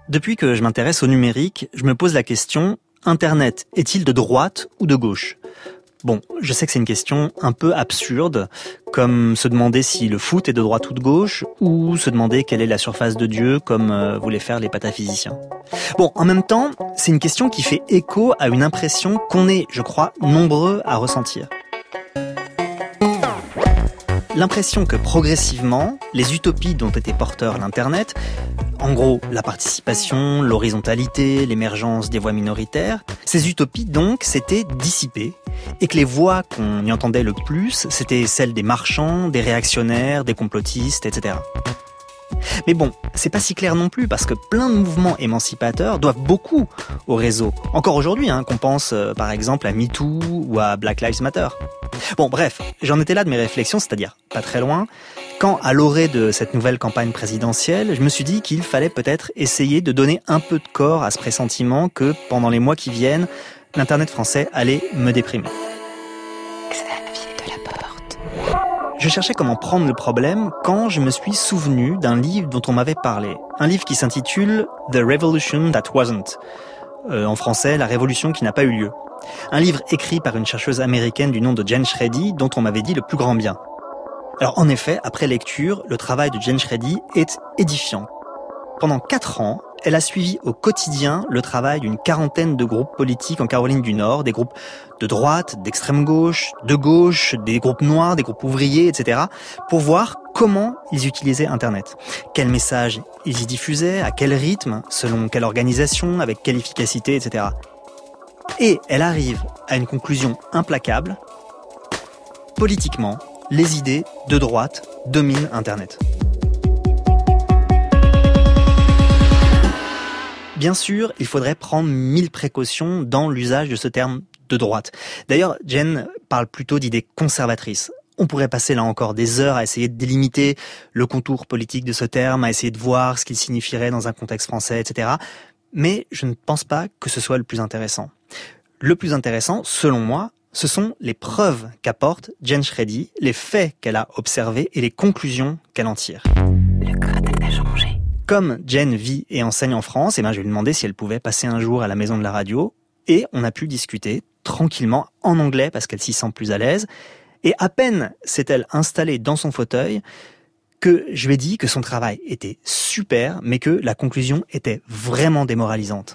Depuis que je m'intéresse au numérique, je me pose la question, Internet est-il de droite ou de gauche ? Bon, je sais que c'est une question un peu absurde, comme se demander si le foot est de droite ou de gauche, ou se demander quelle est la surface de Dieu, comme voulaient faire les pataphysiciens. Bon, en même temps, c'est une question qui fait écho à une impression qu'on est, je crois, nombreux à ressentir. L'impression que progressivement, les utopies dont était porteur l'Internet, en gros la participation, l'horizontalité, l'émergence des voix minoritaires, ces utopies donc s'étaient dissipées et que les voix qu'on y entendait le plus, c'était celles des marchands, des réactionnaires, des complotistes, etc. Mais bon, c'est pas si clair non plus parce que plein de mouvements émancipateurs doivent beaucoup au réseau. Encore aujourd'hui, qu'on pense par exemple à MeToo ou à Black Lives Matter. Bon, bref, j'en étais là de mes réflexions, c'est-à-dire pas très loin, quand à l'orée de cette nouvelle campagne présidentielle, je me suis dit qu'il fallait peut-être essayer de donner un peu de corps à ce pressentiment que, pendant les mois qui viennent, l'Internet français allait me déprimer. Je cherchais comment prendre le problème quand je me suis souvenu d'un livre dont on m'avait parlé. Un livre qui s'intitule « The Revolution That Wasn't ». En français, « La révolution qui n'a pas eu lieu ». Un livre écrit par une chercheuse américaine du nom de Jen Schreddy, dont on m'avait dit le plus grand bien. Alors en effet, après lecture, le travail de Jen Schreddy est édifiant. Pendant 4 ans, elle a suivi au quotidien le travail d'une quarantaine de groupes politiques en Caroline du Nord, des groupes de droite, d'extrême gauche, de gauche, des groupes noirs, des groupes ouvriers, etc., pour voir comment ils utilisaient Internet. Quels messages ils y diffusaient, à quel rythme, selon quelle organisation, avec quelle efficacité, etc. Et elle arrive à une conclusion implacable. Politiquement, les idées de droite dominent Internet. Bien sûr, il faudrait prendre 1000 précautions dans l'usage de ce terme de droite. D'ailleurs, Jen parle plutôt d'idées conservatrices. On pourrait passer là encore des heures à essayer de délimiter le contour politique de ce terme, à essayer de voir ce qu'il signifierait dans un contexte français, etc. Mais je ne pense pas que ce soit le plus intéressant. Le plus intéressant, selon moi, ce sont les preuves qu'apporte Jen Schreddy, les faits qu'elle a observés et les conclusions qu'elle en tire. Le code a changé. Comme Jen vit et enseigne en France, je lui ai demandé si elle pouvait passer un jour à la maison de la radio et on a pu discuter tranquillement en anglais parce qu'elle s'y sent plus à l'aise. Et à peine s'est-elle installée dans son fauteuil que je lui ai dit que son travail était super, mais que la conclusion était vraiment démoralisante.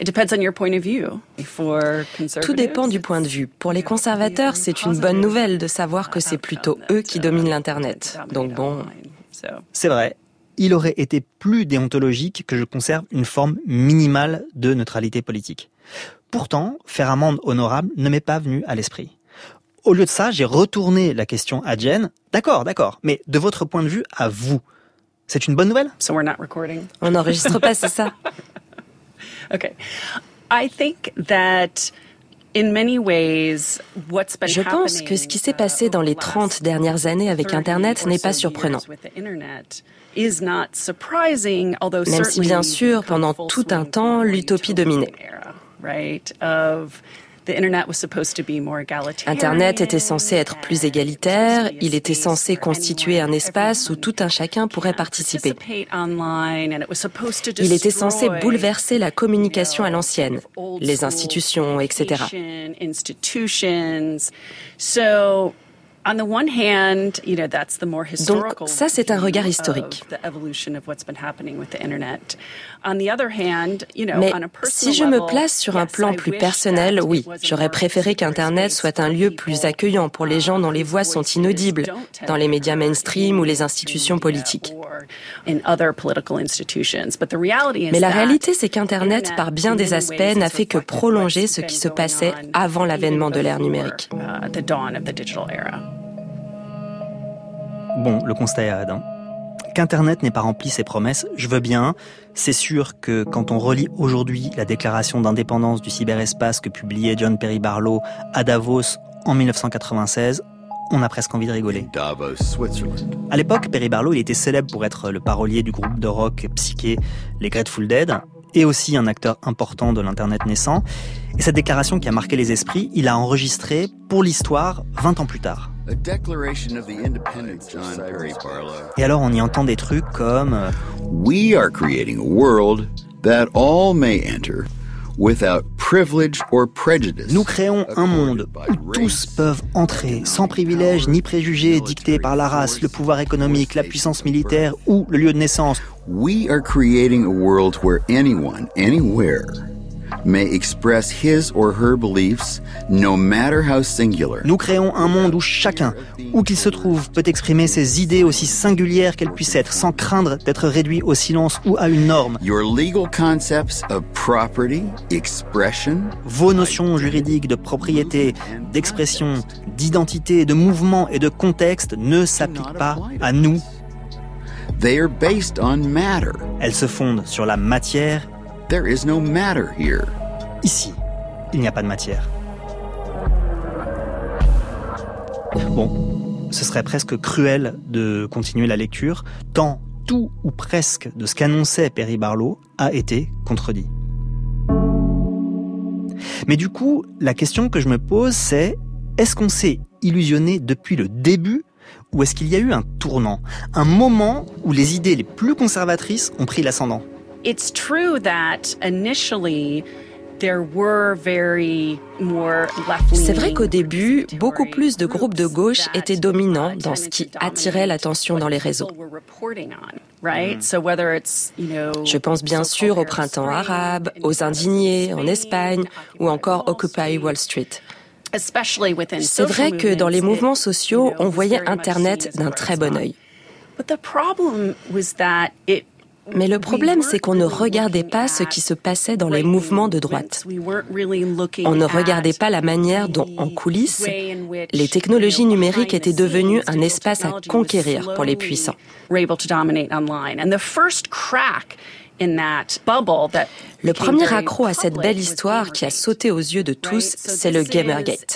Tout dépend du point de vue. Pour les conservateurs, c'est une bonne nouvelle de savoir que c'est plutôt eux qui dominent l'Internet. Donc bon... C'est vrai. Il aurait été plus déontologique que je conserve une forme minimale de neutralité politique. Pourtant, faire amende honorable ne m'est pas venu à l'esprit. Au lieu de ça, j'ai retourné la question à Jen. D'accord, mais de votre point de vue, à vous, c'est une bonne nouvelle ? On n'enregistre pas, c'est ça ? Okay. I think that Je pense que ce qui s'est passé dans les 30 dernières années avec Internet n'est pas surprenant. Même si, bien sûr, pendant tout un temps, l'utopie dominait. Internet était censé être plus égalitaire, il était censé constituer un espace où tout un chacun pourrait participer. Il était censé bouleverser la communication à l'ancienne, les institutions, etc. Donc ça, c'est un regard historique. Mais si je me place sur un plan plus personnel, oui, j'aurais préféré qu'Internet soit un lieu plus accueillant pour les gens dont les voix sont inaudibles, dans les médias mainstream ou les institutions politiques. Mais la réalité, c'est qu'Internet, par bien des aspects, n'a fait que prolonger ce qui se passait avant l'avènement de l'ère numérique. Bon, le constat est raide. Qu'Internet n'ait pas rempli ses promesses, je veux bien. C'est sûr que quand on relit aujourd'hui la déclaration d'indépendance du cyberespace que publiait John Perry Barlow à Davos en 1996, on a presque envie de rigoler. À l'époque, Perry Barlow, il était célèbre pour être le parolier du groupe de rock psyché les Grateful Dead et aussi un acteur important de l'Internet naissant. Et cette déclaration qui a marqué les esprits, il a enregistré pour l'histoire 20 ans plus tard. Et alors on y entend des trucs comme We are creating a world that all may enter without privilege or prejudice. Nous créons un monde où tous peuvent entrer, sans privilèges ni préjugés dictés par la race, le pouvoir économique, la puissance militaire ou le lieu de naissance. We are creating a world where anyone, anywhere, may express his or her beliefs, no matter how singular. Nous créons un monde où chacun, où qu'il se trouve, peut exprimer ses idées aussi singulières qu'elles puissent être, sans craindre d'être réduit au silence ou à une norme. Your legal concepts of property, expression, Vos notions juridiques de propriété, d'expression, d'identité, de mouvement et de contexte ne s'appliquent pas à nous. they are based on matter. Elles se fondent sur la matière. There is no matter here. Ici, il n'y a pas de matière. Bon, ce serait presque cruel de continuer la lecture, tant tout ou presque de ce qu'annonçait Perry Barlow a été contredit. Mais du coup, la question que je me pose, c'est est-ce qu'on s'est illusionné depuis le début ou est-ce qu'il y a eu un tournant, un moment où les idées les plus conservatrices ont pris l'ascendant ? It's true that initially there were very more left-leaning. C'est vrai qu'au début, beaucoup plus de groupes de gauche étaient dominants dans ce qui attirait l'attention dans les réseaux. Je pense bien sûr au printemps arabe, aux indignés en Espagne ou encore Occupy Wall Street. C'est vrai que dans les mouvements sociaux, on voyait Internet d'un très bon œil. Mais le problème, c'est qu'on ne regardait pas ce qui se passait dans les mouvements de droite. On ne regardait pas la manière dont, en coulisses, les technologies numériques étaient devenues un espace à conquérir pour les puissants. Le premier accroc à cette belle histoire qui a sauté aux yeux de tous, c'est le Gamergate.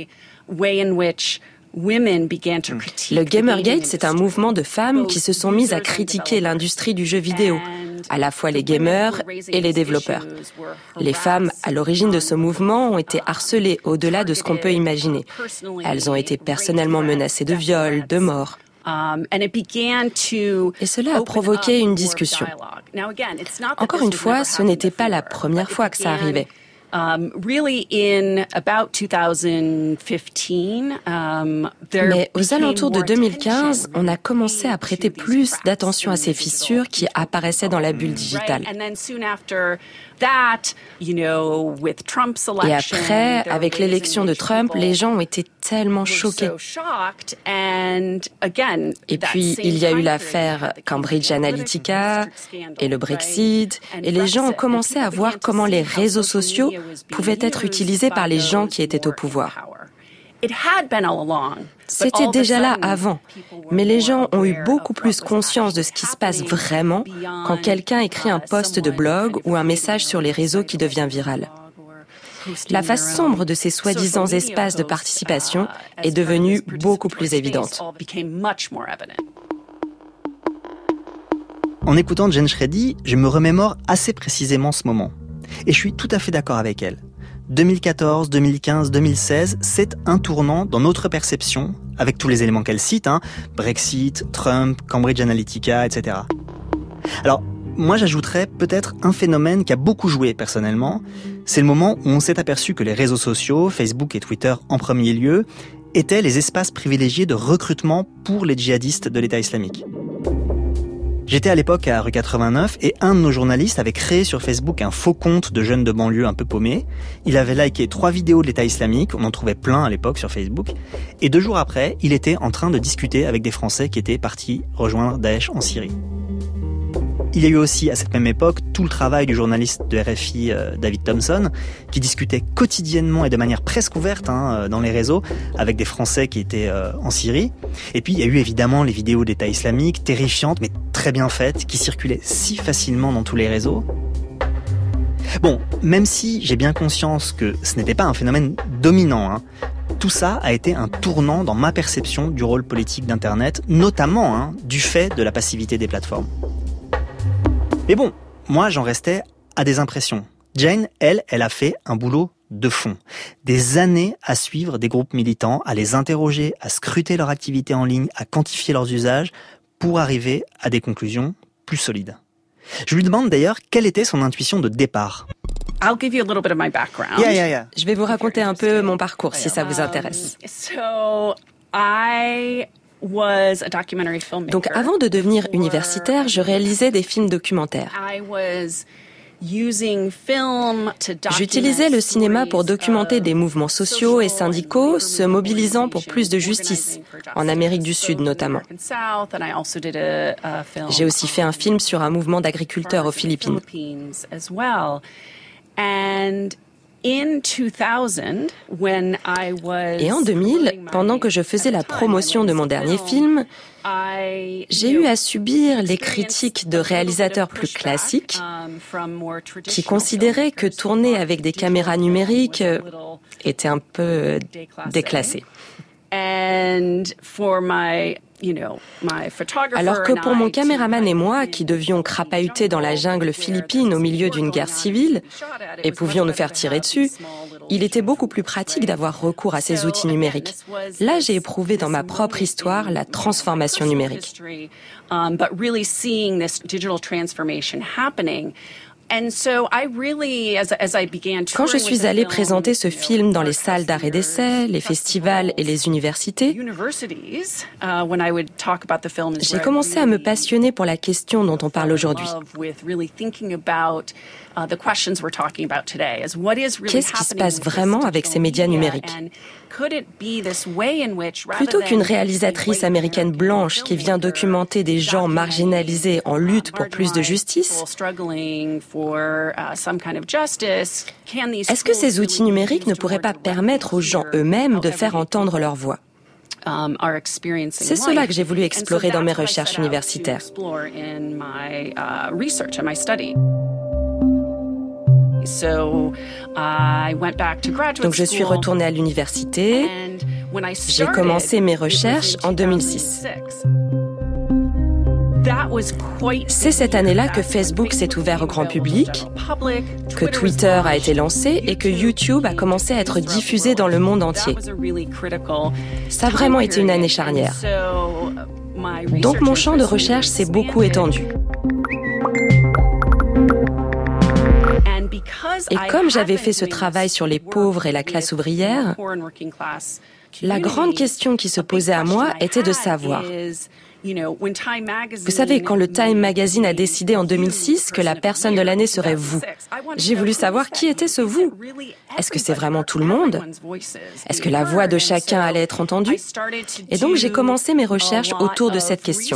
Le Gamergate, c'est un mouvement de femmes qui se sont mises à critiquer l'industrie du jeu vidéo, à la fois les gamers et les développeurs. Les femmes à l'origine de ce mouvement ont été harcelées au-delà de ce qu'on peut imaginer. Elles ont été personnellement menacées de viol, de mort. Et cela a provoqué une discussion. Encore une fois, ce n'était pas la première fois que ça arrivait. Mais aux alentours de 2015, on a commencé à prêter plus d'attention à ces fissures qui apparaissaient dans la bulle digitale. Et après, avec l'élection de Trump, les gens ont été tellement choqués. Et puis, il y a eu l'affaire Cambridge Analytica et le Brexit, et les gens ont commencé à voir comment les réseaux sociaux pouvaient être utilisés par les gens qui étaient au pouvoir. C'était déjà là avant, mais les gens ont eu beaucoup plus conscience de ce qui se passe vraiment quand quelqu'un écrit un post de blog ou un message sur les réseaux qui devient viral. La face sombre de ces soi-disant espaces de participation est devenue beaucoup plus évidente. En écoutant Jen Shreddy, je me remémore assez précisément ce moment. Et je suis tout à fait d'accord avec elle. 2014, 2015, 2016, c'est un tournant dans notre perception, avec tous les éléments qu'elle cite, Brexit, Trump, Cambridge Analytica, etc. Alors, moi j'ajouterais peut-être un phénomène qui a beaucoup joué personnellement, c'est le moment où on s'est aperçu que les réseaux sociaux, Facebook et Twitter en premier lieu, étaient les espaces privilégiés de recrutement pour les djihadistes de l'État islamique. J'étais à l'époque à rue 89 et un de nos journalistes avait créé sur Facebook un faux compte de jeunes de banlieue un peu paumés. Il avait liké 3 vidéos de l'État islamique, on en trouvait plein à l'époque sur Facebook. Et 2 jours après, il était en train de discuter avec des Français qui étaient partis rejoindre Daesh en Syrie. Il y a eu aussi, à cette même époque, tout le travail du journaliste de RFI, David Thompson, qui discutait quotidiennement et de manière presque ouverte dans les réseaux avec des Français qui étaient en Syrie. Et puis, il y a eu évidemment les vidéos d'État islamique, terrifiantes, mais très bien faites, qui circulaient si facilement dans tous les réseaux. Bon, même si j'ai bien conscience que ce n'était pas un phénomène dominant, tout ça a été un tournant dans ma perception du rôle politique d'Internet, notamment du fait de la passivité des plateformes. Mais bon, moi j'en restais à des impressions. Jane, elle a fait un boulot de fond. Des années à suivre des groupes militants, à les interroger, à scruter leur activité en ligne, à quantifier leurs usages, pour arriver à des conclusions plus solides. Je lui demande d'ailleurs quelle était son intuition de départ. I'll give you a little bit of my background. Yeah. Je vais vous raconter un peu mon parcours si ça vous intéresse. So I was a documentary filmmaker. Donc avant de devenir universitaire, je réalisais des films documentaires. J'utilisais le cinéma pour documenter des mouvements sociaux et syndicaux se mobilisant pour plus de justice, en Amérique du Sud notamment. J'ai aussi fait un film sur un mouvement d'agriculteurs aux Philippines. Et en 2000, pendant que je faisais la promotion de mon dernier film, j'ai eu à subir les critiques de réalisateurs plus classiques qui considéraient que tourner avec des caméras numériques était un peu déclassé. Alors que pour mon caméraman et moi, qui devions crapahuter dans la jungle philippine au milieu d'une guerre civile et pouvions nous faire tirer dessus, il était beaucoup plus pratique d'avoir recours à ces outils numériques. Là, j'ai éprouvé dans ma propre histoire la transformation numérique. Quand je suis allée présenter ce film dans les salles d'art et d'essai, les festivals et les universités, j'ai commencé à me passionner pour la question dont on parle aujourd'hui. Qu'est-ce qui se passe vraiment avec ces médias numériques ? Plutôt qu'une réalisatrice américaine blanche qui vient documenter des gens marginalisés en lutte pour plus de justice, est-ce que ces outils numériques ne pourraient pas permettre aux gens eux-mêmes de faire entendre leur voix ? C'est cela que j'ai voulu explorer dans mes recherches universitaires. Donc je suis retournée à l'université. J'ai commencé mes recherches en 2006. C'est cette année-là que Facebook s'est ouvert au grand public, que Twitter a été lancé et que YouTube a commencé à être diffusé dans le monde entier. Ça a vraiment été une année charnière. Donc mon champ de recherche s'est beaucoup étendu. Et comme j'avais fait ce travail sur les pauvres et la classe ouvrière, la grande question qui se posait à moi était de savoir... Vous savez, quand le Time Magazine a décidé en 2006 que la personne de l'année serait vous, j'ai voulu savoir qui était ce vous. Est-ce que c'est vraiment tout le monde ? Est-ce que la voix de chacun allait être entendue ? Et donc j'ai commencé mes recherches autour de cette question.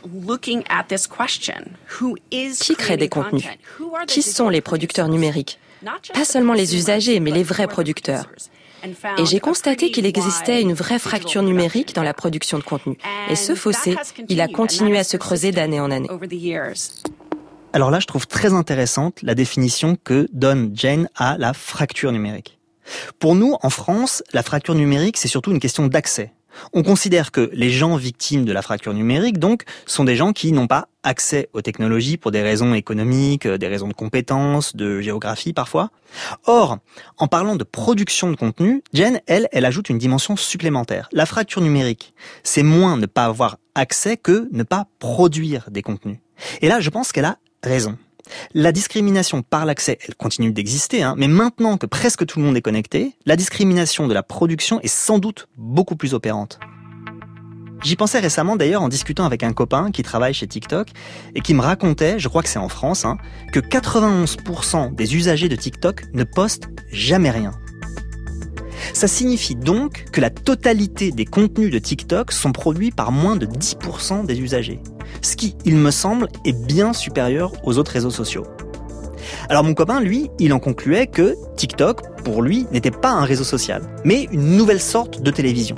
Qui crée des contenus ? Qui sont les producteurs numériques ? Pas seulement les usagers, mais les vrais producteurs. Et j'ai constaté qu'il existait une vraie fracture numérique dans la production de contenu. Et ce fossé, il a continué à se creuser d'année en année. Alors là, je trouve très intéressante la définition que donne Jane à la fracture numérique. Pour nous, en France, la fracture numérique, c'est surtout une question d'accès. On considère que les gens victimes de la fracture numérique, donc, sont des gens qui n'ont pas accès aux technologies pour des raisons économiques, des raisons de compétences, de géographie parfois. Or, en parlant de production de contenu, Jen, elle ajoute une dimension supplémentaire. La fracture numérique, c'est moins ne pas avoir accès que ne pas produire des contenus. Et là, je pense qu'elle a raison. La discrimination par l'accès, elle continue d'exister, mais maintenant que presque tout le monde est connecté, la discrimination de la production est sans doute beaucoup plus opérante. J'y pensais récemment d'ailleurs en discutant avec un copain qui travaille chez TikTok et qui me racontait, je crois que c'est en France, que 91% des usagers de TikTok ne postent jamais rien. Ça signifie donc que la totalité des contenus de TikTok sont produits par moins de 10% des usagers. Ce qui, il me semble, est bien supérieur aux autres réseaux sociaux. Alors mon copain, lui, il en concluait que TikTok, pour lui, n'était pas un réseau social, mais une nouvelle sorte de télévision.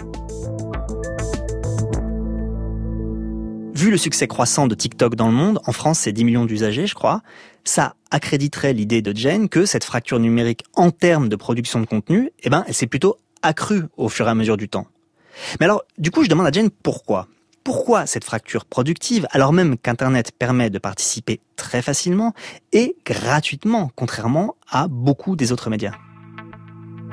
Vu le succès croissant de TikTok dans le monde, en France c'est 10 millions d'usagers je crois, ça accréditerait l'idée de Jane que cette fracture numérique en termes de production de contenu, elle s'est plutôt accrue au fur et à mesure du temps. Mais alors, du coup je demande à Jane pourquoi ? Pourquoi cette fracture productive, alors même qu'Internet permet de participer très facilement et gratuitement, contrairement à beaucoup des autres médias ?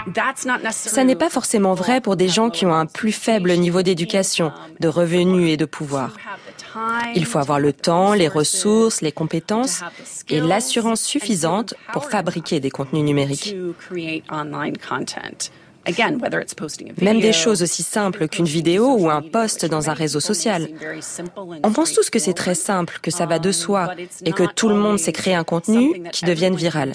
Ça n'est pas forcément vrai pour des gens qui ont un plus faible niveau d'éducation, de revenus et de pouvoir. Il faut avoir le temps, les ressources, les compétences et l'assurance suffisante pour fabriquer des contenus numériques. Même des choses aussi simples qu'une vidéo ou un post dans un réseau social. On pense tous que c'est très simple, que ça va de soi et que tout le monde sait créer un contenu qui devienne viral.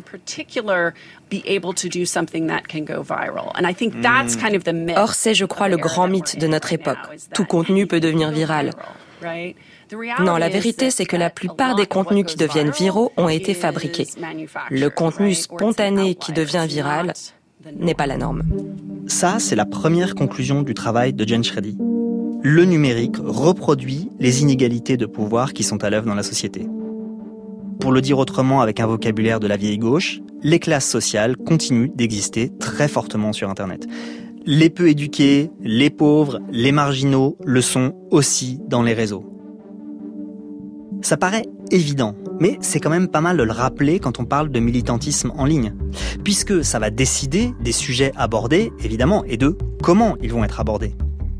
Or, c'est, je crois, le grand mythe de notre époque. Tout contenu peut devenir viral. Non, la vérité, c'est que la plupart des contenus qui deviennent viraux ont été fabriqués. Le contenu spontané qui devient viral n'est pas la norme. Ça, c'est la première conclusion du travail de Jen Shreddy. Le numérique reproduit les inégalités de pouvoir qui sont à l'œuvre dans la société. Pour le dire autrement avec un vocabulaire de la vieille gauche, les classes sociales continuent d'exister très fortement sur Internet. Les peu éduqués, les pauvres, les marginaux le sont aussi dans les réseaux. Ça paraît évident, mais c'est quand même pas mal de le rappeler quand on parle de militantisme en ligne, puisque ça va décider des sujets abordés, évidemment, et de comment ils vont être abordés.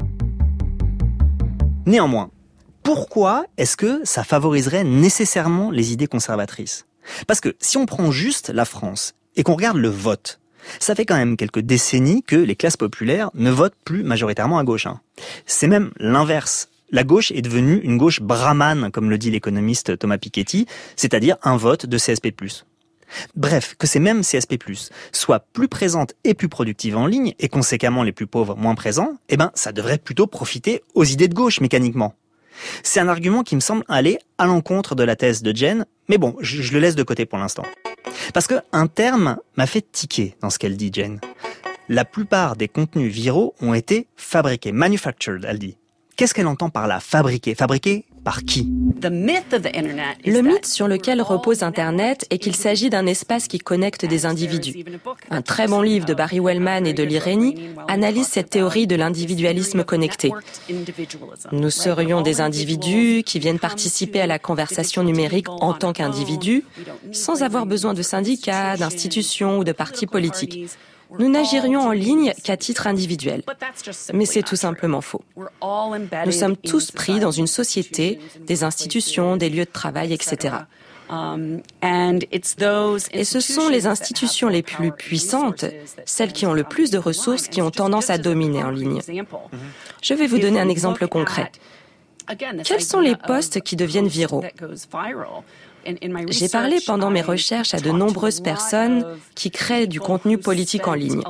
Néanmoins, pourquoi est-ce que ça favoriserait nécessairement les idées conservatrices ? Parce que si on prend juste la France et qu'on regarde le vote, ça fait quand même quelques décennies que les classes populaires ne votent plus majoritairement à gauche. C'est même l'inverse. La gauche est devenue une gauche brahmane, comme le dit l'économiste Thomas Piketty, c'est-à-dire un vote de CSP+. Bref, que ces mêmes CSP+, soient plus présentes et plus productives en ligne, et conséquemment les plus pauvres moins présents, ça devrait plutôt profiter aux idées de gauche mécaniquement. C'est un argument qui me semble aller à l'encontre de la thèse de Jen, mais bon, je le laisse de côté pour l'instant. Parce qu'un terme m'a fait tiquer dans ce qu'elle dit, Jen. La plupart des contenus viraux ont été fabriqués, manufactured, elle dit. Qu'est-ce qu'elle entend par là, fabriquer ? Fabriquer par qui ? Le mythe sur lequel repose Internet est qu'il s'agit d'un espace qui connecte des individus. Un très bon livre de Barry Wellman et de Lee Rainie analyse cette théorie de l'individualisme connecté. Nous serions des individus qui viennent participer à la conversation numérique en tant qu'individus, sans avoir besoin de syndicats, d'institutions ou de partis politiques. Nous n'agirions en ligne qu'à titre individuel. Mais c'est tout simplement faux. Nous sommes tous pris dans une société, des institutions, des lieux de travail, etc. Et ce sont les institutions les plus puissantes, celles qui ont le plus de ressources, qui ont tendance à dominer en ligne. Je vais vous donner un exemple concret. Quels sont les posts qui deviennent viraux ? J'ai parlé pendant mes recherches à de nombreuses personnes qui créent du contenu politique en ligne.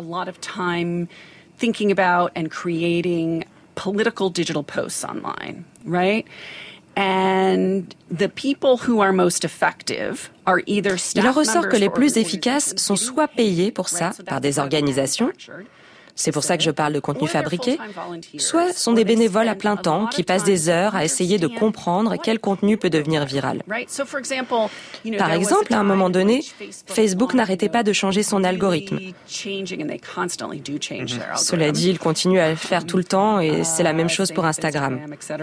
Il en ressort que les plus efficaces sont soit payés pour ça par des organisations, c'est pour ça que je parle de contenu fabriqué, soit sont des bénévoles à plein temps qui passent des heures à essayer de comprendre quel contenu peut devenir viral. Par exemple, à un moment donné, Facebook n'arrêtait pas de changer son algorithme. Cela dit, il continue à le faire tout le temps et c'est la même chose pour Instagram.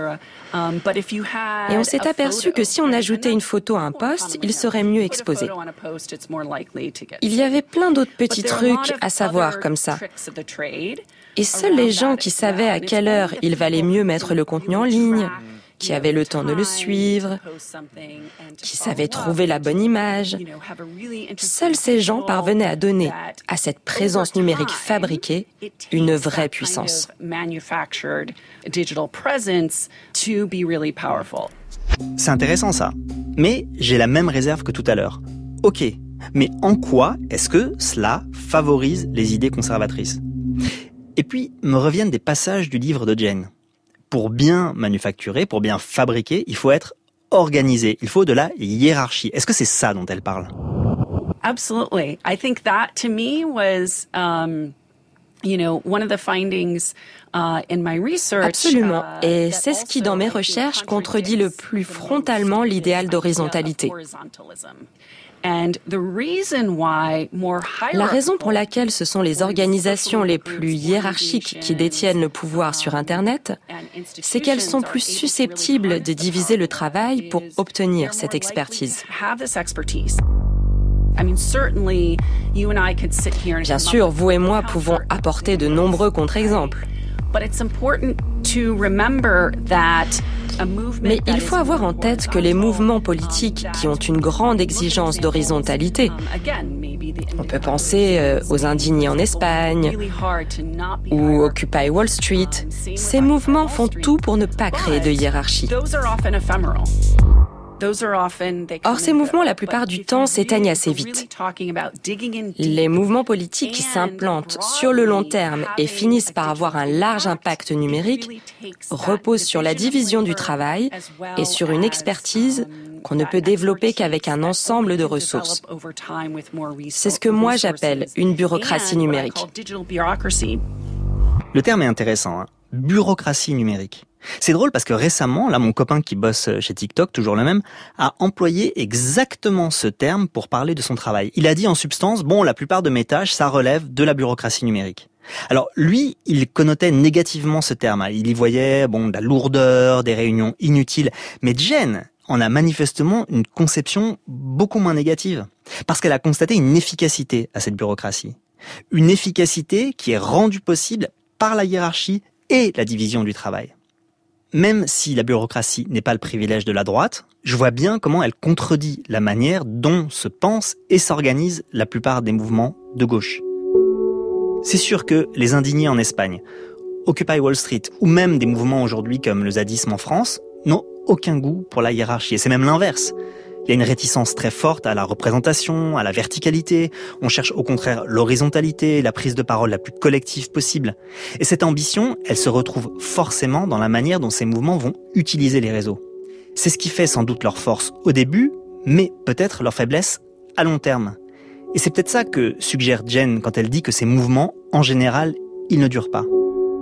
Et on s'est aperçu que si on ajoutait une photo à un post, il serait mieux exposé. Il y avait plein d'autres petits trucs à savoir comme ça. Et seuls les gens qui savaient à quelle heure il valait mieux mettre le contenu en ligne, qui avaient le temps de le suivre, qui savaient trouver la bonne image, seuls ces gens parvenaient à donner à cette présence numérique fabriquée une vraie puissance. C'est intéressant ça, mais j'ai la même réserve que tout à l'heure. Ok, mais en quoi est-ce que cela favorise les idées conservatrices ? Et puis, me reviennent des passages du livre de Jen. Pour bien manufacturer, pour bien fabriquer, il faut être organisé, il faut de la hiérarchie. Est-ce que c'est ça dont elle parle ? Absolutely. I think that to me was one of the findings in my research. Absolument. Et c'est ce qui, dans mes recherches, contredit le plus frontalement l'idéal d'horizontalité. La raison pour laquelle ce sont les organisations les plus hiérarchiques qui détiennent le pouvoir sur Internet, c'est qu'elles sont plus susceptibles de diviser le travail pour obtenir cette expertise. Bien sûr, vous et moi pouvons apporter de nombreux contre-exemples. Mais il faut avoir en tête que les mouvements politiques qui ont une grande exigence d'horizontalité, on peut penser aux indignés en Espagne ou Occupy Wall Street, ces mouvements font tout pour ne pas créer de hiérarchie. Or, ces mouvements, la plupart du temps, s'éteignent assez vite. Les mouvements politiques qui s'implantent sur le long terme et finissent par avoir un large impact numérique reposent sur la division du travail et sur une expertise qu'on ne peut développer qu'avec un ensemble de ressources. C'est ce que moi j'appelle une bureaucratie numérique. Le terme est intéressant, hein. Bureaucratie numérique. C'est drôle parce que récemment, là, mon copain qui bosse chez TikTok, toujours le même, a employé exactement ce terme pour parler de son travail. Il a dit en substance, bon, la plupart de mes tâches, ça relève de la bureaucratie numérique. Alors, lui, il connotait négativement ce terme. Il y voyait, de la lourdeur, des réunions inutiles. Mais Jen en a manifestement une conception beaucoup moins négative. Parce qu'elle a constaté une efficacité à cette bureaucratie. Une efficacité qui est rendue possible par la hiérarchie et la division du travail. Même si la bureaucratie n'est pas le privilège de la droite, je vois bien comment elle contredit la manière dont se pensent et s'organisent la plupart des mouvements de gauche. C'est sûr que les indignés en Espagne, Occupy Wall Street ou même des mouvements aujourd'hui comme le zadisme en France n'ont aucun goût pour la hiérarchie. Et c'est même l'inverse. Il y a une réticence très forte à la représentation, à la verticalité. On cherche au contraire l'horizontalité, la prise de parole la plus collective possible. Et cette ambition, elle se retrouve forcément dans la manière dont ces mouvements vont utiliser les réseaux. C'est ce qui fait sans doute leur force au début, mais peut-être leur faiblesse à long terme. Et c'est peut-être ça que suggère Jen quand elle dit que ces mouvements, en général, ils ne durent pas.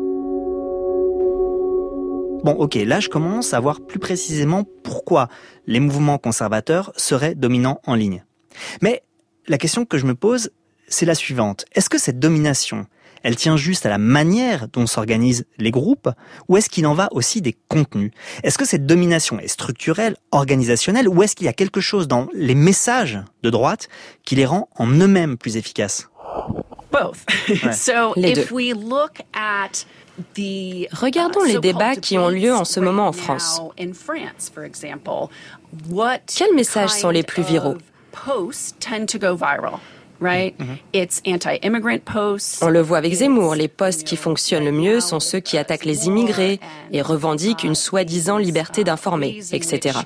Bon, ok, là je commence à voir plus précisément pourquoi les mouvements conservateurs seraient dominants en ligne. Mais la question que je me pose, c'est la suivante. Est-ce que cette domination, elle tient juste à la manière dont s'organisent les groupes, ou est-ce qu'il en va aussi des contenus ? Est-ce que cette domination est structurelle, organisationnelle, ou est-ce qu'il y a quelque chose dans les messages de droite qui les rend en eux-mêmes plus efficaces ? Both. Ouais. So Les deux. if we look at Regardons les débats qui ont lieu en ce moment en France. Quels messages sont les plus viraux ? On le voit avec Zemmour, les posts qui fonctionnent le mieux sont ceux qui attaquent les immigrés et revendiquent une soi-disant liberté d'informer, etc.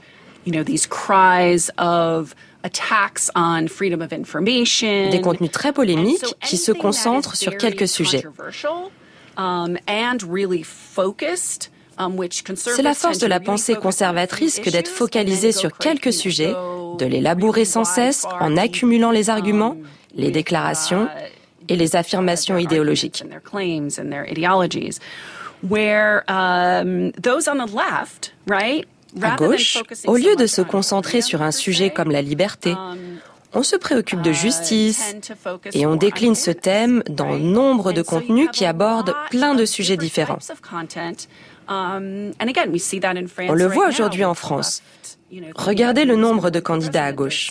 Des contenus très polémiques qui se concentrent sur quelques sujets. C'est la force de la pensée conservatrice que d'être focalisé sur quelques sujets, de les labourer sans cesse en accumulant les arguments, les déclarations et les affirmations idéologiques. À gauche, au lieu de se concentrer sur un sujet comme la liberté, on se préoccupe de justice et on décline ce thème dans nombre de contenus qui abordent plein de sujets différents. On le voit aujourd'hui en France. Regardez le nombre de candidats à gauche.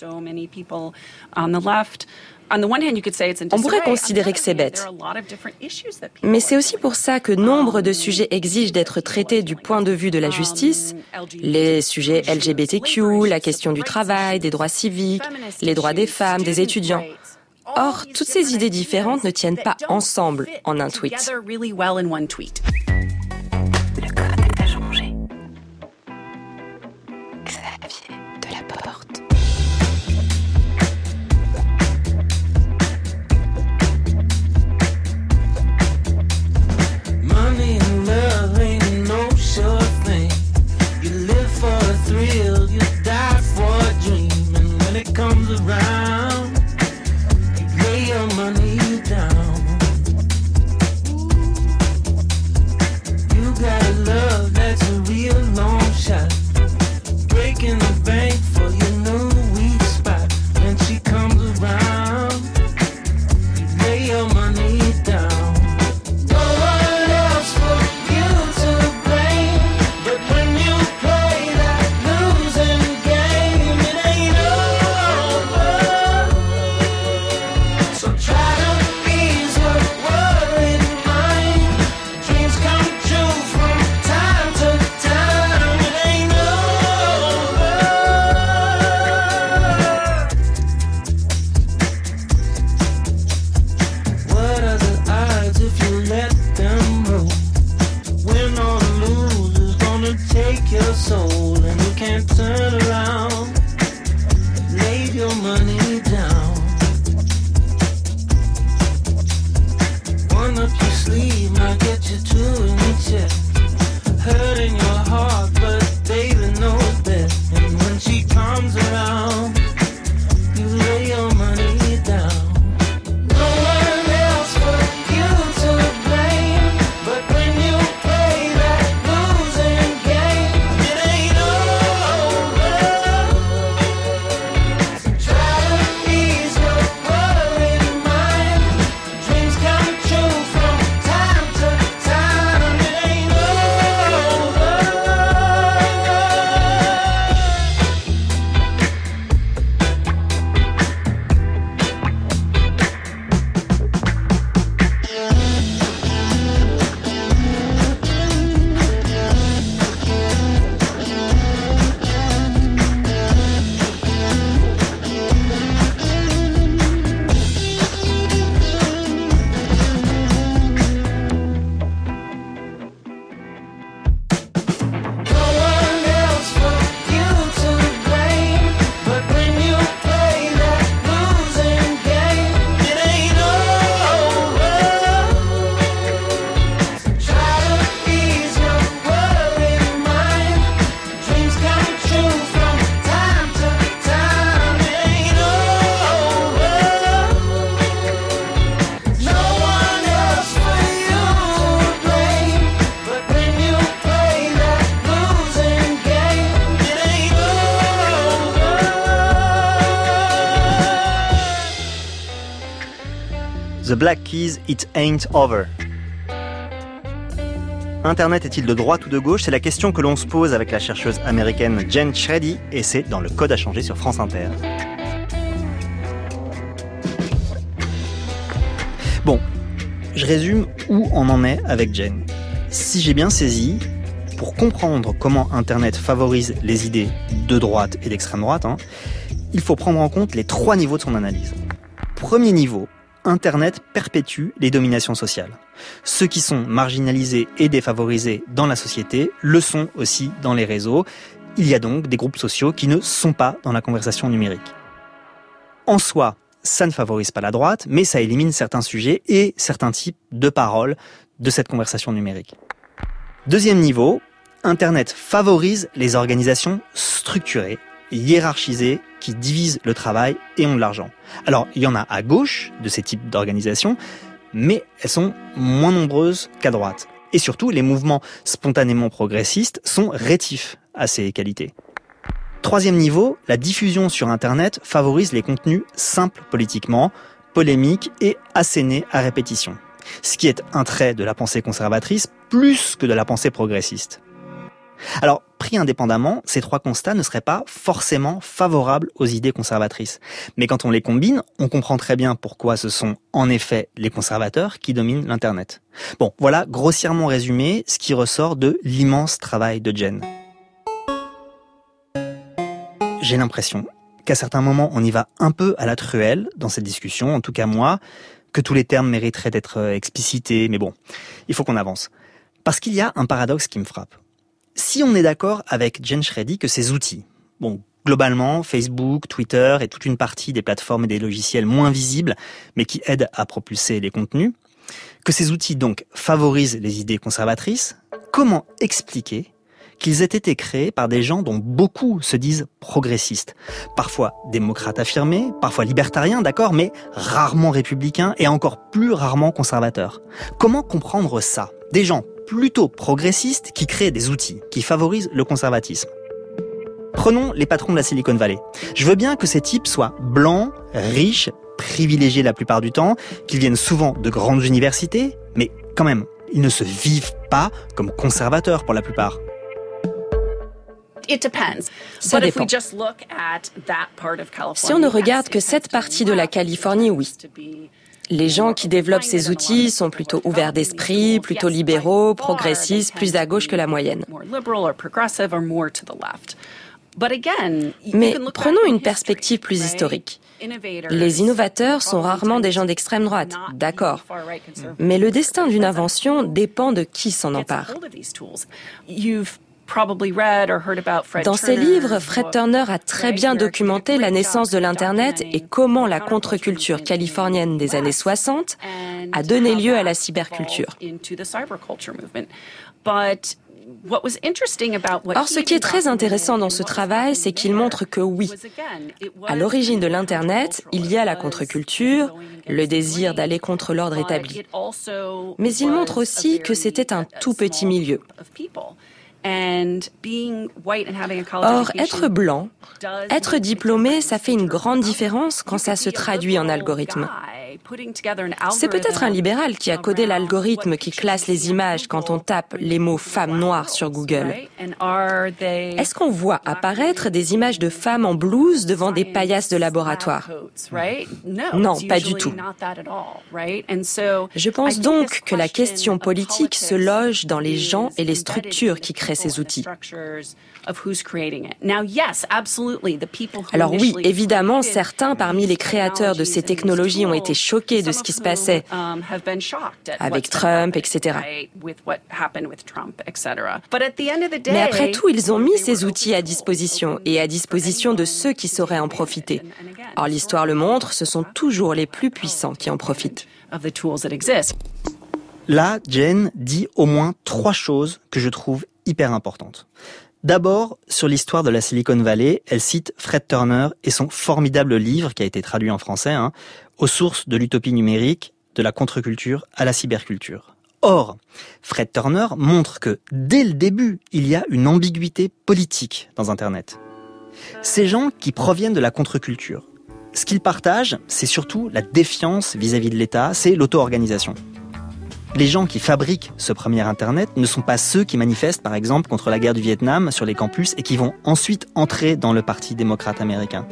On pourrait considérer que c'est bête. Mais c'est aussi pour ça que nombre de sujets exigent d'être traités du point de vue de la justice. Les sujets LGBTQ, la question du travail, des droits civiques, les droits des femmes, des étudiants. Or, toutes ces idées différentes ne tiennent pas ensemble en un tweet. Le code a changé. Xavier Delaporte. Money and love ain't no sure thing. You live for a thrill, you die for a dream. And when it comes around, you lay your money down. You got a love that's a real long shot. Breaking the bank for your new weak spot. When she comes around, you lay your money down. The Black Keys, It Ain't Over. Internet est-il de droite ou de gauche? C'est la question que l'on se pose avec la chercheuse américaine Jen Schreddy, et c'est dans le Code à changer sur France Inter. Bon, je résume où on en est avec Jen. Si j'ai bien saisi, pour comprendre comment Internet favorise les idées de droite et d'extrême droite, il faut prendre en compte les 3 niveaux de son analyse. Premier niveau, Internet perpétue les dominations sociales. Ceux qui sont marginalisés et défavorisés dans la société le sont aussi dans les réseaux. Il y a donc des groupes sociaux qui ne sont pas dans la conversation numérique. En soi, ça ne favorise pas la droite, mais ça élimine certains sujets et certains types de paroles de cette conversation numérique. Deuxième niveau, Internet favorise les organisations structurées, hiérarchisées, qui divisent le travail et ont de l'argent. Alors, il y en a à gauche de ces types d'organisations, mais elles sont moins nombreuses qu'à droite. Et surtout, les mouvements spontanément progressistes sont rétifs à ces qualités. Troisième niveau, la diffusion sur Internet favorise les contenus simples politiquement, polémiques et assénés à répétition. Ce qui est un trait de la pensée conservatrice plus que de la pensée progressiste. Alors, pris indépendamment, ces 3 constats ne seraient pas forcément favorables aux idées conservatrices. Mais quand on les combine, on comprend très bien pourquoi ce sont en effet les conservateurs qui dominent l'Internet. Bon, voilà grossièrement résumé ce qui ressort de l'immense travail de Jen. J'ai l'impression qu'à certains moments, on y va un peu à la truelle dans cette discussion, en tout cas moi, que tous les termes mériteraient d'être explicités, mais bon, il faut qu'on avance. Parce qu'il y a un paradoxe qui me frappe. Si on est d'accord avec Jen Schreddy que ces outils, globalement, Facebook, Twitter et toute une partie des plateformes et des logiciels moins visibles, mais qui aident à propulser les contenus, que ces outils donc favorisent les idées conservatrices, comment expliquer qu'ils aient été créés par des gens dont beaucoup se disent progressistes, parfois démocrates affirmés, parfois libertariens, d'accord, mais rarement républicains et encore plus rarement conservateurs. Comment comprendre ça? Des gens plutôt progressistes qui créent des outils qui favorisent le conservatisme. Prenons les patrons de la Silicon Valley. Je veux bien que ces types soient blancs, riches, privilégiés la plupart du temps, qu'ils viennent souvent de grandes universités, mais quand même, ils ne se vivent pas comme conservateurs pour la plupart. Ça dépend. Si on ne regarde que cette partie de la Californie, oui. Les gens qui développent ces outils sont plutôt ouverts d'esprit, plutôt libéraux, progressistes, plus à gauche que la moyenne. Mais prenons une perspective plus historique. Les innovateurs sont rarement des gens d'extrême droite, d'accord. Mais le destin d'une invention dépend de qui s'en empare. Dans ses livres, Fred Turner a très bien documenté la naissance de l'Internet et comment la contre-culture californienne des années 60 a donné lieu à la cyberculture. Or, ce qui est très intéressant dans ce travail, c'est qu'il montre que oui, à l'origine de l'Internet, il y a la contre-culture, le désir d'aller contre l'ordre établi. Mais il montre aussi que c'était un tout petit milieu. Or, être blanc, être diplômé, ça fait une grande différence quand ça se traduit en algorithme. C'est peut-être un libéral qui a codé l'algorithme qui classe les images quand on tape les mots « femmes noires » sur Google. Est-ce qu'on voit apparaître des images de femmes en blouse devant des paillasses de laboratoire? Non, pas du tout. Je pense donc que la question politique se loge dans les gens et les structures qui créent ces outils. Alors oui, évidemment, certains parmi les créateurs de ces technologies ont été choqués de ce qui se passait avec Trump, etc. Mais après tout, ils ont mis ces outils à disposition et à disposition de ceux qui sauraient en profiter. Or, l'histoire le montre, ce sont toujours les plus puissants qui en profitent. Là, Jen dit au moins 3 choses que je trouve hyper importantes. D'abord, sur l'histoire de la Silicon Valley, elle cite Fred Turner et son formidable livre, qui a été traduit en français, aux sources de l'utopie numérique, de la contre-culture à la cyberculture. Or, Fred Turner montre que, dès le début, il y a une ambiguïté politique dans Internet. Ces gens qui proviennent de la contre-culture, Ce qu'ils partagent, c'est surtout la défiance vis-à-vis de l'État, c'est l'auto-organisation. Les gens qui fabriquent ce premier Internet ne sont pas ceux qui manifestent, par exemple, contre la guerre du Vietnam sur les campus et qui vont ensuite entrer dans le Parti démocrate américain.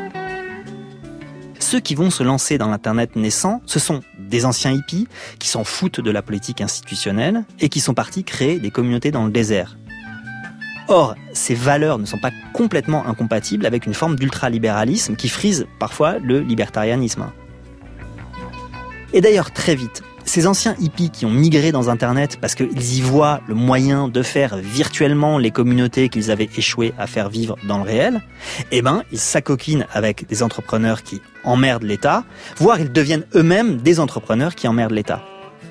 Ceux qui vont se lancer dans l'Internet naissant, ce sont des anciens hippies qui s'en foutent de la politique institutionnelle et qui sont partis créer des communautés dans le désert. Or, ces valeurs ne sont pas complètement incompatibles avec une forme d'ultralibéralisme qui frise parfois le libertarianisme. Et d'ailleurs, très vite, ces anciens hippies qui ont migré dans Internet parce qu'ils y voient le moyen de faire virtuellement les communautés qu'ils avaient échoué à faire vivre dans le réel, ils s'acoquinent avec des entrepreneurs qui emmerdent l'État, voire ils deviennent eux-mêmes des entrepreneurs qui emmerdent l'État.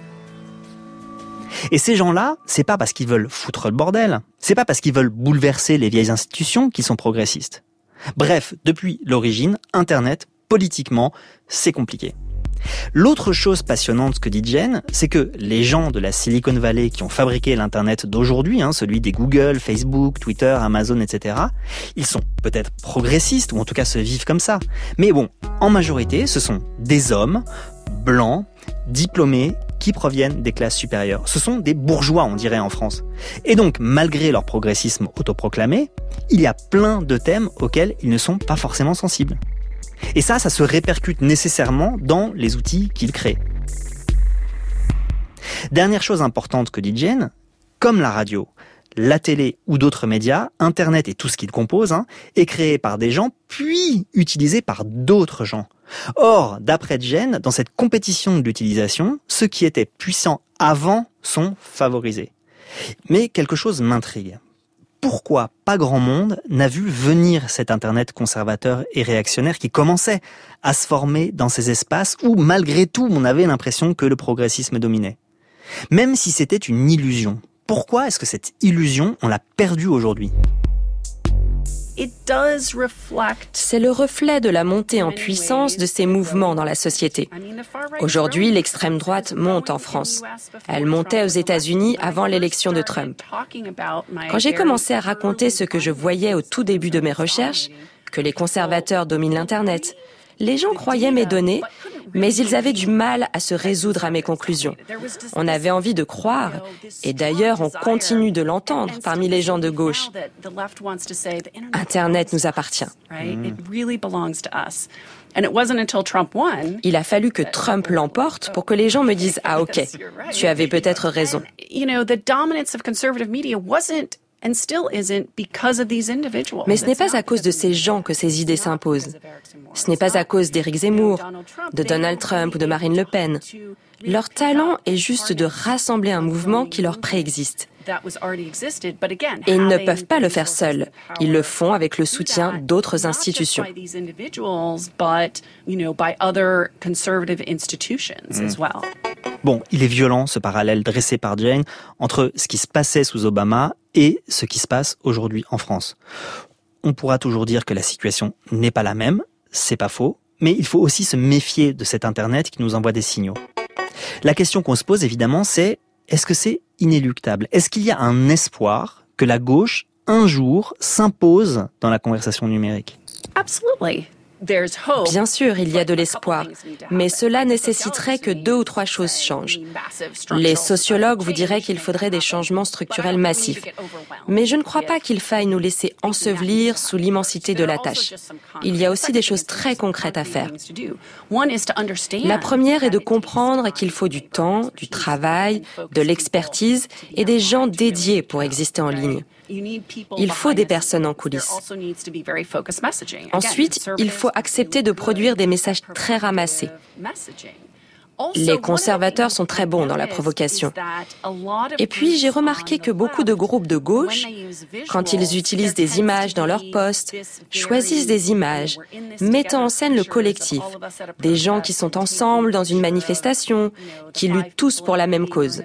Et ces gens-là, c'est pas parce qu'ils veulent foutre le bordel, c'est pas parce qu'ils veulent bouleverser les vieilles institutions qu'ils sont progressistes. Bref, depuis l'origine, Internet, politiquement, c'est compliqué. L'autre chose passionnante que dit Jen, c'est que les gens de la Silicon Valley qui ont fabriqué l'Internet d'aujourd'hui, celui des Google, Facebook, Twitter, Amazon, etc., ils sont peut-être progressistes, ou en tout cas se vivent comme ça. Mais bon, en majorité, ce sont des hommes, blancs, diplômés, qui proviennent des classes supérieures. Ce sont des bourgeois, on dirait en France. Et donc, malgré leur progressisme autoproclamé, il y a plein de thèmes auxquels ils ne sont pas forcément sensibles. Et ça se répercute nécessairement dans les outils qu'ils créent. Dernière chose importante que dit Jen, comme la radio, la télé ou d'autres médias, Internet et tout ce qu'il compose, est créé par des gens, puis utilisé par d'autres gens. Or, d'après Jen, dans cette compétition de l'utilisation, ceux qui étaient puissants avant sont favorisés. Mais quelque chose m'intrigue. Pourquoi pas grand monde n'a vu venir cet Internet conservateur et réactionnaire qui commençait à se former dans ces espaces où, malgré tout, on avait l'impression que le progressisme dominait? Même si c'était une illusion, pourquoi est-ce que cette illusion, on l'a perdue aujourd'hui? C'est le reflet de la montée en puissance de ces mouvements dans la société. Aujourd'hui, l'extrême droite monte en France. Elle montait aux États-Unis avant l'élection de Trump. Quand j'ai commencé à raconter ce que je voyais au tout début de mes recherches, que les conservateurs dominent l'Internet, les gens croyaient mes données, mais ils avaient du mal à se résoudre à mes conclusions. On avait envie de croire, et d'ailleurs on continue de l'entendre parmi les gens de gauche. Internet nous appartient. Il a fallu que Trump l'emporte pour que les gens me disent « Ah ok, tu avais peut-être raison ». Mais ce n'est pas à cause de ces gens que ces idées s'imposent. Ce n'est pas à cause d'Éric Zemmour, de Donald Trump ou de Marine Le Pen. Leur talent est juste de rassembler un mouvement qui leur préexiste. Et ils ne peuvent pas le faire seuls. Ils le font avec le soutien d'autres institutions. Bon, il est violent ce parallèle dressé par Jane entre ce qui se passait sous Obama et ce qui se passe aujourd'hui en France. On pourra toujours dire que la situation n'est pas la même, c'est pas faux, mais il faut aussi se méfier de cet Internet qui nous envoie des signaux. La question qu'on se pose évidemment, c'est est-ce que c'est inéluctable? Est-ce qu'il y a un espoir que la gauche, un jour, s'impose dans la conversation numérique? Absolutely. Bien sûr, il y a de l'espoir, mais cela nécessiterait que 2 ou 3 choses changent. Les sociologues vous diraient qu'il faudrait des changements structurels massifs. Mais je ne crois pas qu'il faille nous laisser ensevelir sous l'immensité de la tâche. Il y a aussi des choses très concrètes à faire. La première est de comprendre qu'il faut du temps, du travail, de l'expertise et des gens dédiés pour exister en ligne. Il faut des personnes en coulisses. Ensuite, il faut accepter de produire des messages très ramassés. Les conservateurs sont très bons dans la provocation. Et puis, j'ai remarqué que beaucoup de groupes de gauche, quand ils utilisent des images dans leurs posts, choisissent des images mettant en scène le collectif, des gens qui sont ensemble dans une manifestation, qui luttent tous pour la même cause.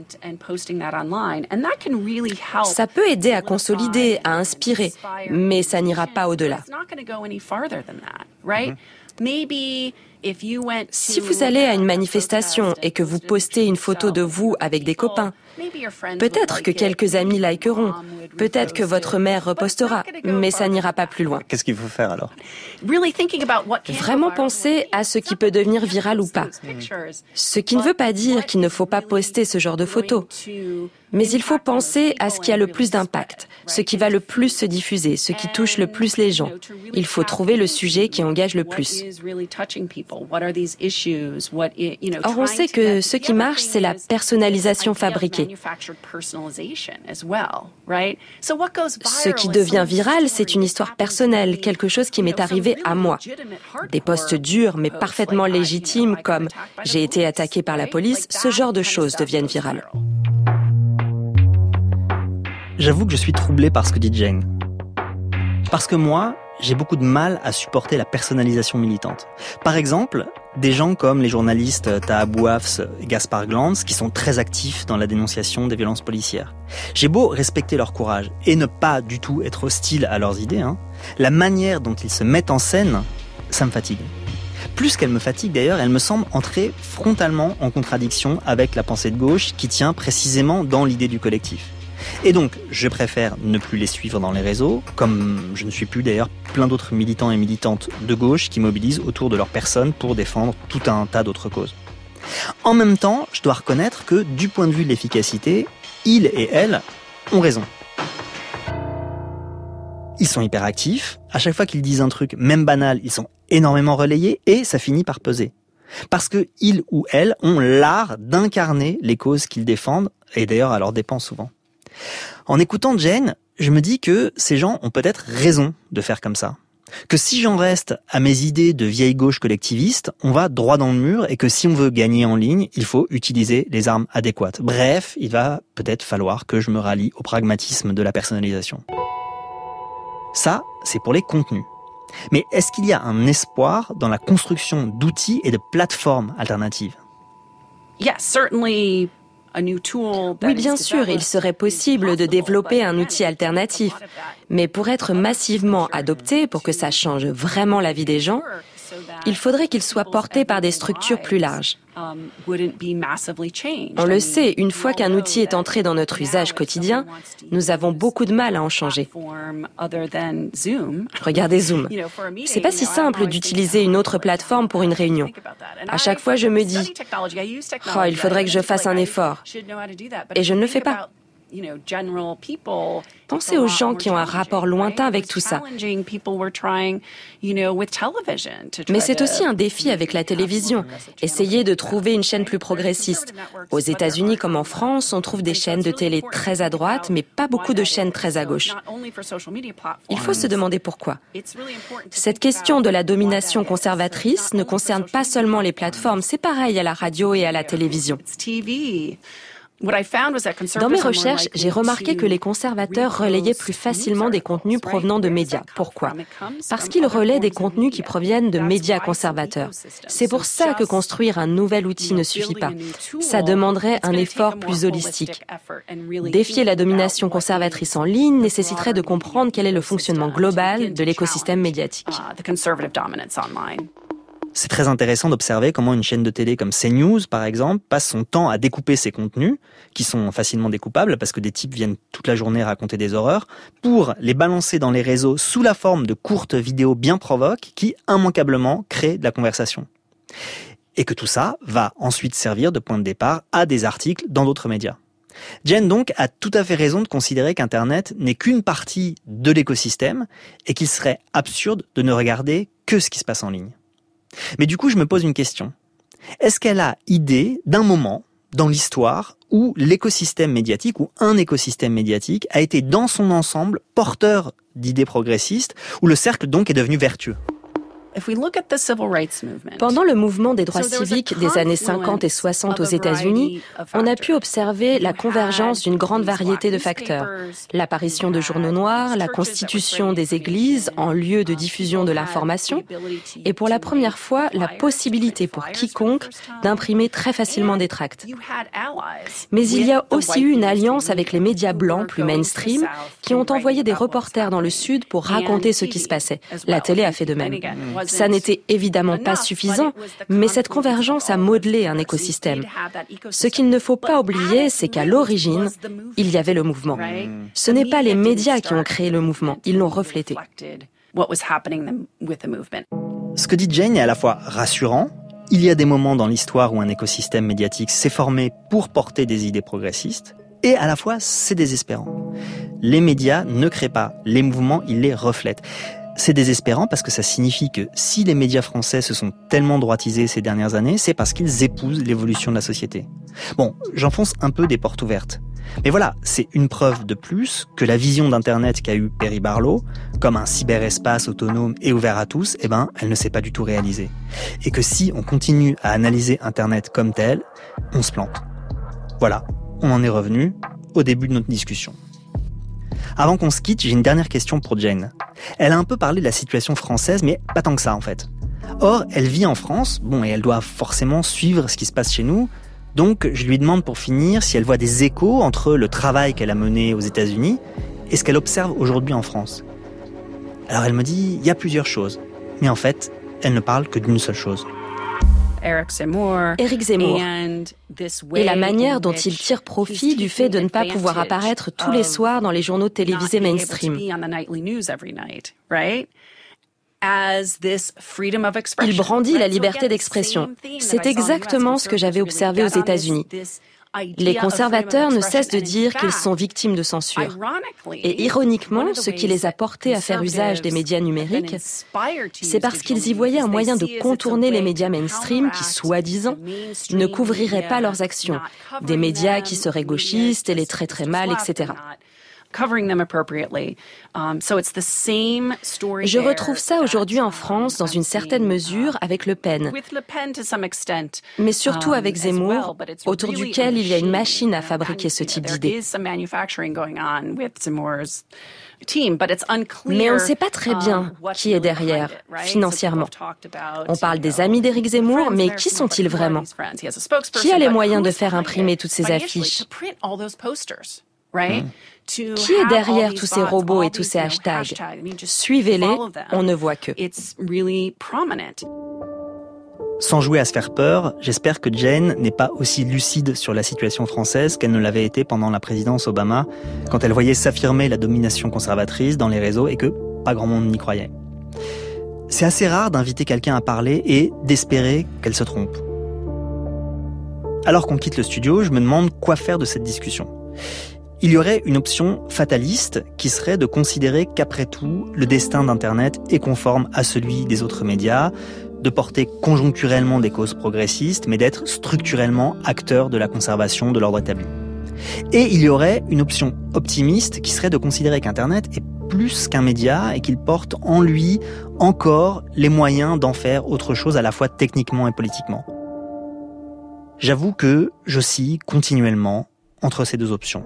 Ça peut aider à consolider, à inspirer, mais ça n'ira pas au-delà. Si vous allez à une manifestation et que vous postez une photo de vous avec des copains, Peut-être que quelques amis likeront, peut-être que votre mère repostera, mais ça n'ira pas plus loin. Qu'est-ce qu'il faut faire alors? Vraiment penser à ce qui peut devenir viral ou pas. Ce qui ne veut pas dire qu'il ne faut pas poster ce genre de photos. Mais il faut penser à ce qui a le plus d'impact, ce qui va le plus se diffuser, ce qui touche le plus les gens. Il faut trouver le sujet qui engage le plus. Or, on sait que ce qui marche, c'est la personnalisation fabriquée. Ce qui devient viral, c'est une histoire personnelle, quelque chose qui m'est arrivé à moi. Des posts durs mais parfaitement légitimes comme « j'ai été attaqué par la police », ce genre de choses deviennent virales. J'avoue que je suis troublé par ce que dit Jane. Parce que moi, j'ai beaucoup de mal à supporter la personnalisation militante. Par exemple, des gens comme les journalistes Taha Bouafs et Gaspard Glanz qui sont très actifs dans la dénonciation des violences policières. J'ai beau respecter leur courage et ne pas du tout être hostile à leurs idées, la manière dont ils se mettent en scène, ça me fatigue. Plus qu'elle me fatigue d'ailleurs, elle me semble entrer frontalement en contradiction avec la pensée de gauche qui tient précisément dans l'idée du collectif. Et donc, je préfère ne plus les suivre dans les réseaux, comme je ne suis plus d'ailleurs plein d'autres militants et militantes de gauche qui mobilisent autour de leur personne pour défendre tout un tas d'autres causes. En même temps, je dois reconnaître que, du point de vue de l'efficacité, ils et elles ont raison. Ils sont hyper actifs, à chaque fois qu'ils disent un truc, même banal, ils sont énormément relayés et ça finit par peser. Parce que ils ou elles ont l'art d'incarner les causes qu'ils défendent, et d'ailleurs à leurs dépens souvent. En écoutant Jane, je me dis que ces gens ont peut-être raison de faire comme ça. Que si j'en reste à mes idées de vieille gauche collectiviste, on va droit dans le mur et que si on veut gagner en ligne, il faut utiliser les armes adéquates. Bref, il va peut-être falloir que je me rallie au pragmatisme de la personnalisation. Ça, c'est pour les contenus. Mais est-ce qu'il y a un espoir dans la construction d'outils et de plateformes alternatives? Yes, certainly. Oui, bien sûr, il serait possible de développer un outil alternatif. Mais pour être massivement adopté, pour que ça change vraiment la vie des gens, il faudrait qu'il soit porté par des structures plus larges. On le sait, une fois qu'un outil est entré dans notre usage quotidien, nous avons beaucoup de mal à en changer. Regardez Zoom. C'est pas si simple d'utiliser une autre plateforme pour une réunion. À chaque fois, je me dis, il faudrait que je fasse un effort. Et je ne le fais pas. Pensez aux gens qui ont un rapport lointain avec tout ça. Mais c'est aussi un défi avec la télévision. Essayez de trouver une chaîne plus progressiste. Aux États-Unis comme en France, on trouve des chaînes de télé très à droite, mais pas beaucoup de chaînes très à gauche. Il faut se demander pourquoi. Cette question de la domination conservatrice ne concerne pas seulement les plateformes, c'est pareil à la radio et à la télévision. Dans mes recherches, j'ai remarqué que les conservateurs relayaient plus facilement des contenus provenant de médias. Pourquoi? Parce qu'ils relaient des contenus qui proviennent de médias conservateurs. C'est pour ça que construire un nouvel outil ne suffit pas. Ça demanderait un effort plus holistique. Défier la domination conservatrice en ligne nécessiterait de comprendre quel est le fonctionnement global de l'écosystème médiatique. C'est très intéressant d'observer comment une chaîne de télé comme CNews, par exemple, passe son temps à découper ses contenus, qui sont facilement découpables parce que des types viennent toute la journée raconter des horreurs, pour les balancer dans les réseaux sous la forme de courtes vidéos bien provoques qui, immanquablement, créent de la conversation. Et que tout ça va ensuite servir de point de départ à des articles dans d'autres médias. Jane, donc, a tout à fait raison de considérer qu'Internet n'est qu'une partie de l'écosystème et qu'il serait absurde de ne regarder que ce qui se passe en ligne. Mais du coup, je me pose une question. Est-ce qu'elle a idée d'un moment dans l'histoire où l'écosystème médiatique, ou un écosystème médiatique, a été dans son ensemble porteur d'idées progressistes, où le cercle donc est devenu vertueux? Pendant le mouvement des droits civiques des années 50 et 60 aux États-Unis, on a pu observer la convergence d'une grande variété de facteurs. L'apparition de journaux noirs, la constitution des églises en lieu de diffusion de l'information, et pour la première fois, la possibilité pour quiconque d'imprimer très facilement des tracts. Mais il y a aussi eu une alliance avec les médias blancs plus mainstream qui ont envoyé des reporters dans le Sud pour raconter ce qui se passait. La télé a fait de même. Ça n'était évidemment pas suffisant, mais cette convergence a modelé un écosystème. Ce qu'il ne faut pas oublier, c'est qu'à l'origine, il y avait le mouvement. Ce n'est pas les médias qui ont créé le mouvement, ils l'ont reflété. Ce que dit Jane est à la fois rassurant. Il y a des moments dans l'histoire où un écosystème médiatique s'est formé pour porter des idées progressistes, et à la fois c'est désespérant. Les médias ne créent pas les mouvements, ils les reflètent. C'est désespérant parce que ça signifie que si les médias français se sont tellement droitisés ces dernières années, c'est parce qu'ils épousent l'évolution de la société. Bon, j'enfonce un peu des portes ouvertes. Mais voilà, c'est une preuve de plus que la vision d'Internet qu'a eue Perry Barlow, comme un cyberespace autonome et ouvert à tous, elle ne s'est pas du tout réalisée. Et que si on continue à analyser Internet comme tel, on se plante. Voilà, on en est revenu au début de notre discussion. Avant qu'on se quitte, j'ai une dernière question pour Jane. Elle a un peu parlé de la situation française, mais pas tant que ça en fait. Or, elle vit en France, et elle doit forcément suivre ce qui se passe chez nous. Donc, je lui demande pour finir si elle voit des échos entre le travail qu'elle a mené aux États-Unis et ce qu'elle observe aujourd'hui en France. Alors elle me dit, il y a plusieurs choses. Mais en fait, elle ne parle que d'une seule chose. Éric Zemmour et la manière dont il tire profit du fait de ne pas pouvoir apparaître tous les soirs dans les journaux télévisés mainstream. Il brandit la liberté d'expression. C'est exactement ce que j'avais observé aux États-Unis. Les conservateurs ne cessent de dire qu'ils sont victimes de censure. Et ironiquement, ce qui les a portés à faire usage des médias numériques, c'est parce qu'ils y voyaient un moyen de contourner les médias mainstream qui, soi-disant, ne couvriraient pas leurs actions. Des médias qui seraient gauchistes et les traiteraient mal, etc. Je retrouve ça aujourd'hui en France dans une certaine mesure avec Le Pen, mais surtout avec Zemmour, autour duquel il y a une machine à fabriquer ce type d'idées. Mais on ne sait pas très bien qui est derrière, financièrement. On parle des amis d'Éric Zemmour, mais qui sont-ils vraiment? Qui a les moyens de faire imprimer toutes ces affiches? Qui est derrière tous ces robots et tous ces hashtags? Suivez-les, on ne voit que. Sans jouer à se faire peur, j'espère que Jane n'est pas aussi lucide sur la situation française qu'elle ne l'avait été pendant la présidence Obama, quand elle voyait s'affirmer la domination conservatrice dans les réseaux et que pas grand monde n'y croyait. C'est assez rare d'inviter quelqu'un à parler et d'espérer qu'elle se trompe. Alors qu'on quitte le studio, je me demande quoi faire de cette discussion. Il y aurait une option fataliste qui serait de considérer qu'après tout, le destin d'Internet est conforme à celui des autres médias, de porter conjoncturellement des causes progressistes, mais d'être structurellement acteur de la conservation de l'ordre établi. Et il y aurait une option optimiste qui serait de considérer qu'Internet est plus qu'un média et qu'il porte en lui encore les moyens d'en faire autre chose à la fois techniquement et politiquement. J'avoue que j'oscille continuellement entre ces deux options.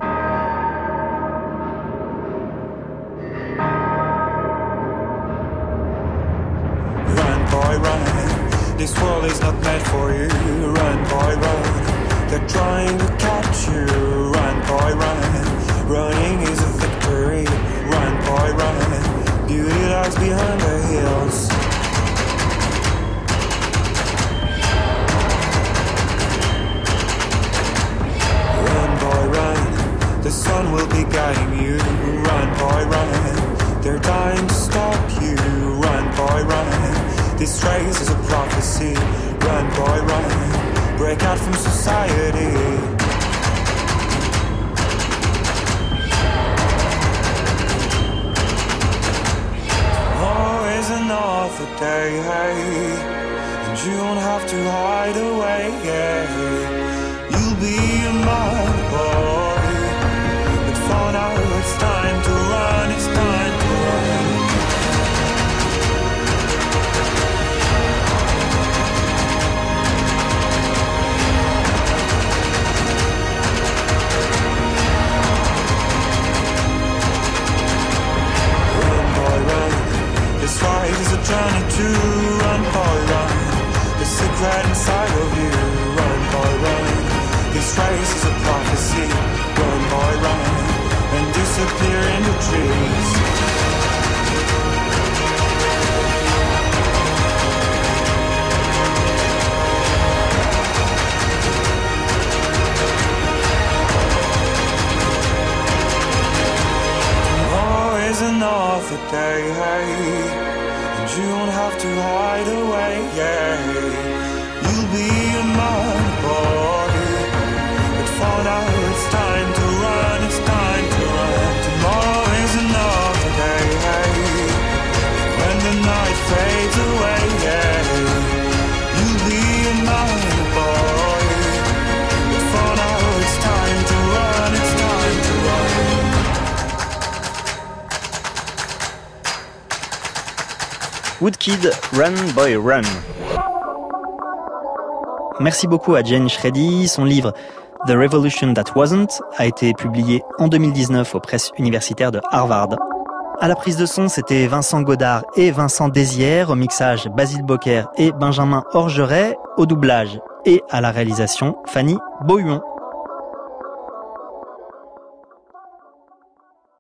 This world is not meant for you. Run, boy, run. They're trying to catch you. Run, boy, run. Running is a victory. Run, boy, run. Beauty lies behind the hills. Run, boy, run. The sun will be guiding you. Run, boy, run. They're dying to stop you. Run, boy, run. This race is a prophecy. Run, boy, run. Break out from society. Always another day, hey. And you don't have to hide away, yeah. You'll be a mad boy. But for now it's time to run, it's time to run. This fight is a journey to run, boy, run. The secret inside of you, run, boy, run. This race is a prophecy, run, boy, run. And disappear in the trees. you don't have to hide away, yeah. You'll be a man, boy. But for now it's time to run, it's time to run. Tomorrow is another day, hey. When the night fades away, yeah. You'll be a man, boy. But for now it's time to run, it's time to run. Woodkid, Run Boy Run. Merci beaucoup à Jane Shredy. Son livre The Revolution That Wasn't a été publié en 2019 aux presses universitaires de Harvard. À la prise de son, c'était Vincent Godard et Vincent Désières, au mixage Basile Bocquer et Benjamin Orgeret, au doublage et à la réalisation Fanny Beauhuon.